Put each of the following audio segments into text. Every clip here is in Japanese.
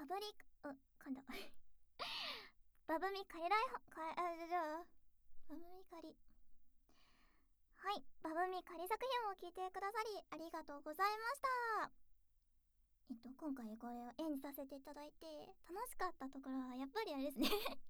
バブリ噛んだバブミ仮ライフじゃあバブミ仮はい、バブミ仮作品を聞いてくださりありがとうございました。今回これを演じさせていただいて楽しかったところはやっぱりあれですね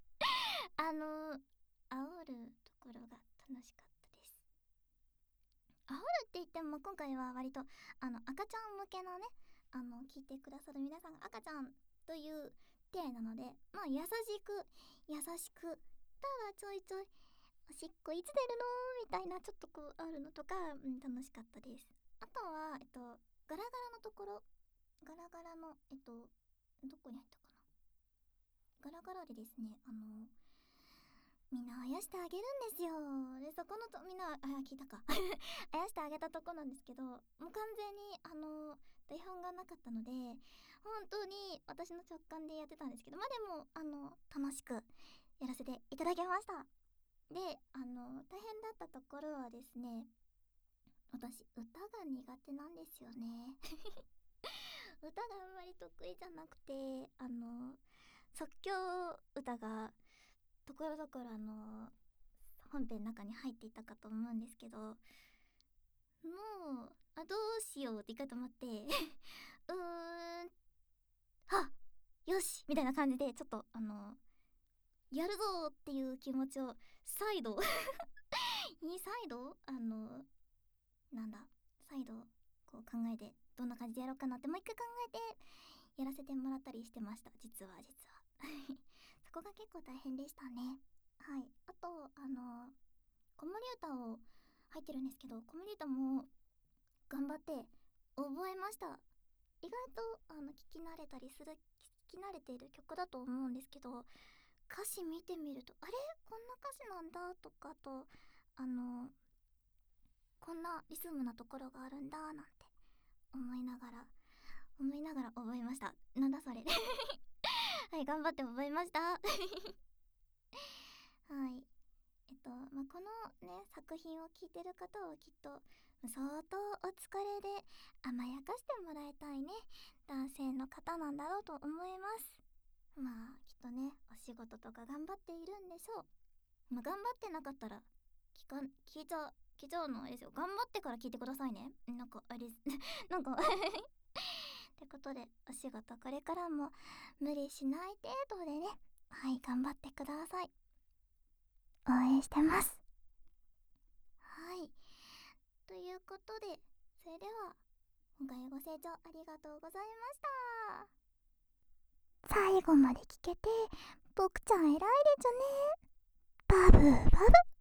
煽るところが楽しかったです。煽るって言っても今回は割と赤ちゃん向けのね聞いてくださる皆さんが赤ちゃんという体なので、まあ優しくただちょいちょいおしっこいつ出るのみたいなちょっとこうあるのとか、楽しかったです。あとはガラガラのところガラガラのどこに入ったかな、ガラガラでですねみんなあやしてあげるんですよ。でそこのみんな聞いたかあやしてあげたとこなんですけど、もう完全に台本がなかったので本当に私の直感でやってたんですけど、まあでも楽しくやらせていただきました。で大変だったところはですね、私歌が苦手なんですよね歌があんまり得意じゃなくて即興歌がところどころ本編の中に入っていたかと思うんですけど、もうどうしようって一回止まってよしみたいな感じでちょっとやるぞっていう気持ちを再度再度こう考えてどんな感じでやろうかなってもう一回考えてやらせてもらったりしてました。実はそこが結構大変でしたね。はい。あと子守歌を入ってるんですけど、子守歌も頑張って覚えました。意外と聞き慣れている曲だと思うんですけど、歌詞見てみるとあれこんな歌詞なんだとかとこんなリズムなところがあるんだなんて思いながら覚えました。なんだそれはい頑張って覚えましたはい。このね作品を聴いてる方はきっと相当お疲れで甘やかしてもらいたいね男性の方なんだろうと思います。まあきっとねお仕事とか頑張っているんでしょう。頑張ってなかったら聞いちゃうのあれですよ。頑張ってから聞いてくださいね。なんかあれなんかってことでお仕事これからも無理しない程度でね、はい頑張ってください。応援してます。はい、ということでそれでは今回ご清聴ありがとうございました。最後まで聞けて僕ちゃん偉いでちゅね。バブバブ。